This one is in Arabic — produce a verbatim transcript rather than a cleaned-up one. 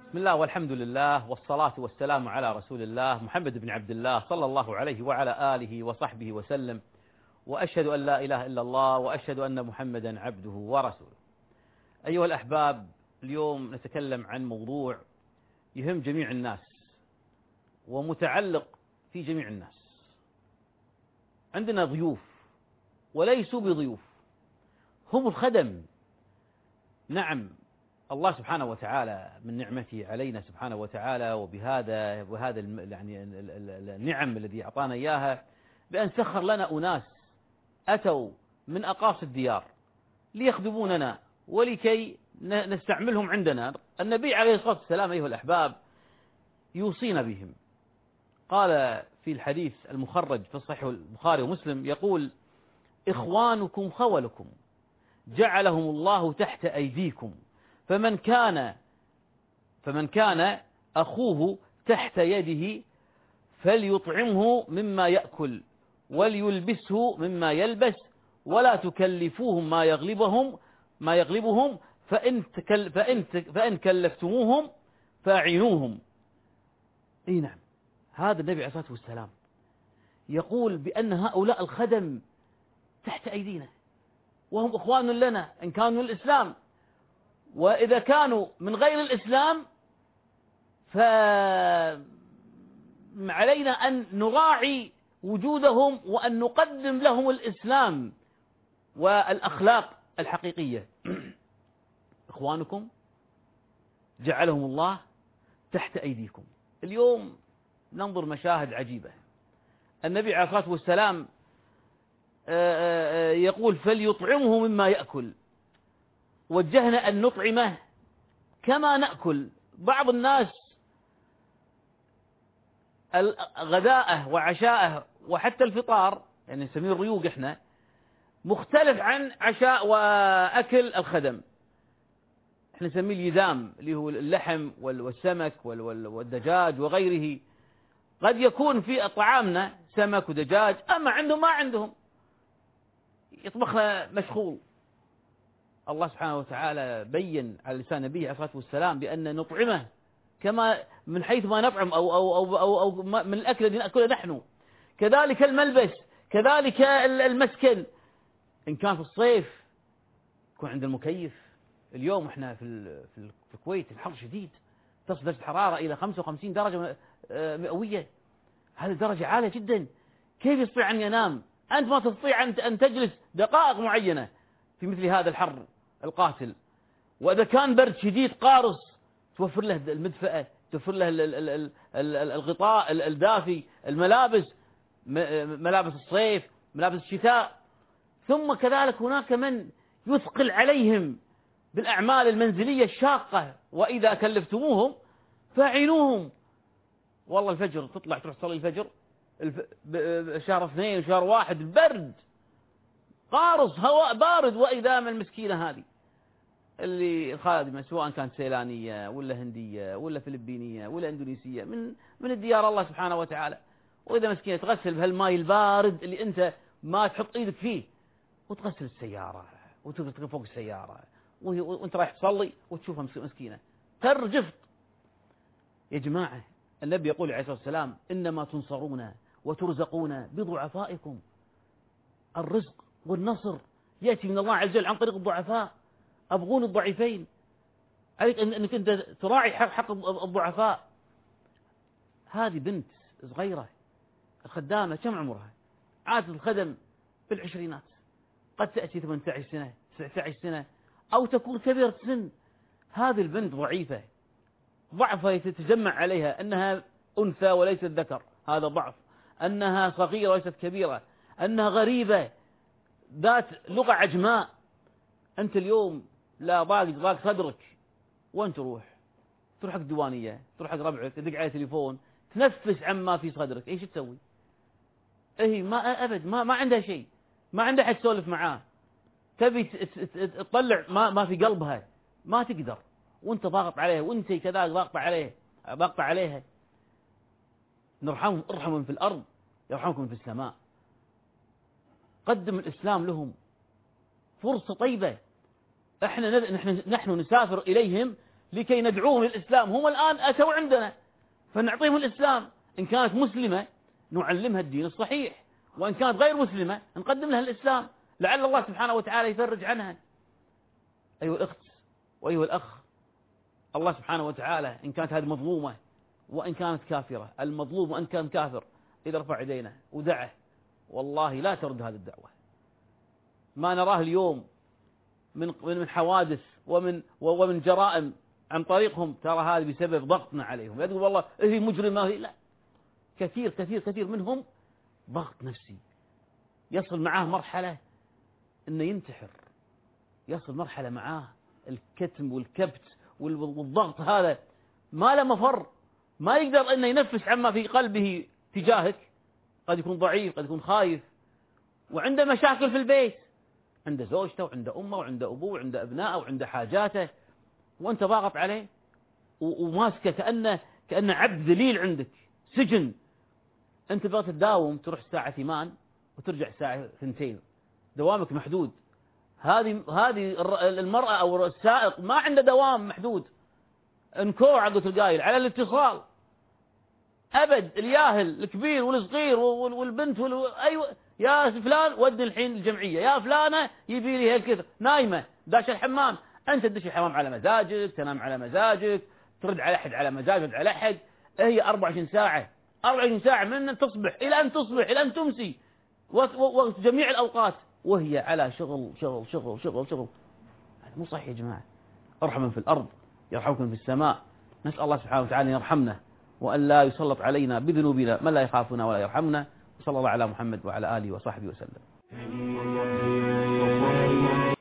بسم الله والحمد لله والصلاة والسلام على رسول الله محمد بن عبد الله صلى الله عليه وعلى آله وصحبه وسلم، وأشهد أن لا إله إلا الله وأشهد أن محمدا عبده ورسوله. أيها الأحباب، اليوم نتكلم عن موضوع يهم جميع الناس ومتعلق في جميع الناس. عندنا ضيوف وليسوا بضيوف، هم الخدم. نعم، الله سبحانه وتعالى من نعمته علينا سبحانه وتعالى وبهذا وهذا يعني النعم الذي أعطانا إياها بأن سخر لنا أناس أتوا من أقاصي الديار ليخدموننا ولكي نستعملهم عندنا. النبي عليه الصلاة والسلام أيها الأحباب يوصينا بهم. قال في الحديث المخرج في صحيح البخاري ومسلم، يقول: إخوانكم خولكم جعلهم الله تحت أيديكم، فمن كان فمن كان أخوه تحت يده فليطعمه مما يأكل وليلبسه مما يلبس، ولا تكلفوهم ما يغلبهم ما يغلبهم فإن تكل فإن فإن كلفتموهم فأعينوهم. أي نعم، هذا النبي عليه الصلاة والسلام يقول بأن هؤلاء الخدم تحت أيدينا وهم إخوان لنا إن كانوا الإسلام، وإذا كانوا من غير الإسلام فعلينا أن نراعي وجودهم وأن نقدم لهم الإسلام والأخلاق الحقيقية. إخوانكم جعلهم الله تحت أيديكم. اليوم ننظر مشاهد عجيبة. النبي عليه الصلاة والسلام يقول: فليطعمه مما يأكل. وجهنا أن نطعمه كما نأكل. بعض الناس غداءه وعشاءه وحتى الفطار، يعني نسميه الريوق احنا، مختلف عن عشاء وأكل الخدم. احنا نسميه اليذام، اللي هو اللحم والسمك والدجاج وغيره. قد يكون في طعامنا سمك ودجاج، أما عندهم ما عندهم، يطبخ مشغول. الله سبحانه وتعالى بين على لسان نبيه عليه الصلاة والسلام بأن نطعمه كما من حيث ما نطعم أو أو أو أو, أو من الأكل الذي نأكله نحن. كذلك الملبس، كذلك المسكن. إن كان في الصيف يكون عند المكيف. اليوم احنا في في الكويت الحر شديد، تصل درجة الحرارة إلى خمسة وخمسين درجة مئوية. هذه درجة عالية جدا. كيف يستطيع أن ينام؟ أنت ما تستطيع أن تجلس دقائق معينة في مثل هذا الحر القاتل. وإذا كان برد شديد قارص توفر له المدفأة، توفر له الغطاء الدافي، الملابس، ملابس الصيف، ملابس الشتاء. ثم كذلك هناك من يثقل عليهم بالأعمال المنزلية الشاقة، وإذا كلفتموهم فاعينوهم. والله الفجر تطلع تروح تصلي الفجر شهر اثنين وشهر واحد برد قارص، هواء بارد، وإذا من المسكينة هذه اللي الخادمة سواء كانت سيلانية ولا هندية ولا فلبينية ولا إندونيسية من من الديار الله سبحانه وتعالى، وإذا مسكينة تغسل بهالماء البارد اللي أنت ما تحط إيدك فيه، وتغسل السيارة وتغسل فوق السيارة وأنت رايح تصلي وتشوفها مسكينة ترجف. يا جماعة، النبي يقول عليه الصلاة والسلام: إنما تنصرون وترزقون بضعفائكم. الرزق والنصر يأتي من الله عز وجل عن طريق الضعفاء. أبغون الضعيفين، عليك أنك أنت تراعي حق, حق الضعفاء. هذه بنت صغيرة الخدامة كم عمرها؟ عادة الخدم في العشرينات، قد تأتي ثمانية عشر سنة تسعة عشر سنة، أو تكون كبيرة سن. هذه البنت ضعيفة، ضعفها يتجمع عليها أنها أنثى وليست ذكر، هذا ضعف. أنها صغيرة وليست كبيرة، أنها غريبة ذات لغة عجماء. أنت اليوم لا ضاق ضاق صدرك، وين تروح؟ تروح حق الديوانية، تروح حق ربعك، تدق على تليفون، تنفس عما في صدرك. إيش تسوي؟ إيه ما أبد ما ما عندها شيء، ما عندها حد تسولف معاه. تبي تطلع ما ما في قلبها، ما تقدر، وأنت ضاغط عليها، وأنت كذا ضاغط عليه ضاغط عليها. نرحمهم، ارحموا في الأرض يرحمكم في السماء. قدم الإسلام لهم فرصة طيبة. احنا نحن نحن نسافر إليهم لكي ندعوهم للإسلام. هم الآن أتوا عندنا فنعطيهم الإسلام. إن كانت مسلمة نعلمها الدين الصحيح، وإن كانت غير مسلمة نقدم لها الإسلام لعل الله سبحانه وتعالى يفرج عنها. أيها الأخت وأيها الأخ، الله سبحانه وتعالى إن كانت هذه مظلومة وإن كانت كافرة، المظلوم وإن كان كافر إذا رفع يدينا ودعه والله لا ترد هذه الدعوة. ما نراه اليوم من من حوادث ومن ومن جرائم عن طريقهم، ترى هذا بسبب ضغطنا عليهم. يقول والله هي مجرمة، هي لا، كثير كثير كثير منهم ضغط نفسي، يصل معاه مرحلة إنه ينتحر، يصل مرحلة معاه الكتم والكبت والضغط هذا ما له مفر، ما يقدر إنه ينفس عما في قلبه تجاهك. قد يكون ضعيف، قد يكون خايف، وعنده مشاكل في البيت، عنده زوجته وعنده أمه وعنده أبوه وعنده أبنائه وعنده حاجاته، وأنت ضاغط عليه وماسكه كأنه كأنه عبد ذليل عندك، سجن. أنت بغيت تداوم تروح الساعة ثمان وترجع الساعة ثنتين، دوامك محدود. هذه هذه المرأة أو السائق ما عنده دوام محدود، انكوع عقد القايل على الاتصال أبد، الياهل الكبير والصغير والبنت وال... أيوة يا فلان ودي الحين الجمعية، يا فلانة يبي لي هالكثر، نايمة داش الحمام، أنت تدش الحمام على مزاجك، تنام على مزاجك، ترد على أحد على مزاجك، على أحد. هي أربع وعشرين ساعة أربع وعشرين ساعة من أن تصبح إلى أن تصبح إلى أن تمسي، وجميع الأوقات وهي على شغل شغل شغل شغل شغل. هذا مو صحيح يا جماعة. ارحم من في الأرض يرحمكم في السماء. نسأل الله سبحانه وتعالى أن يرحمنا وأن لا يسلط علينا بذنوبنا من لا يخافنا ولا يرحمنا. وصلى الله على محمد وعلى آله وصحبه وسلم.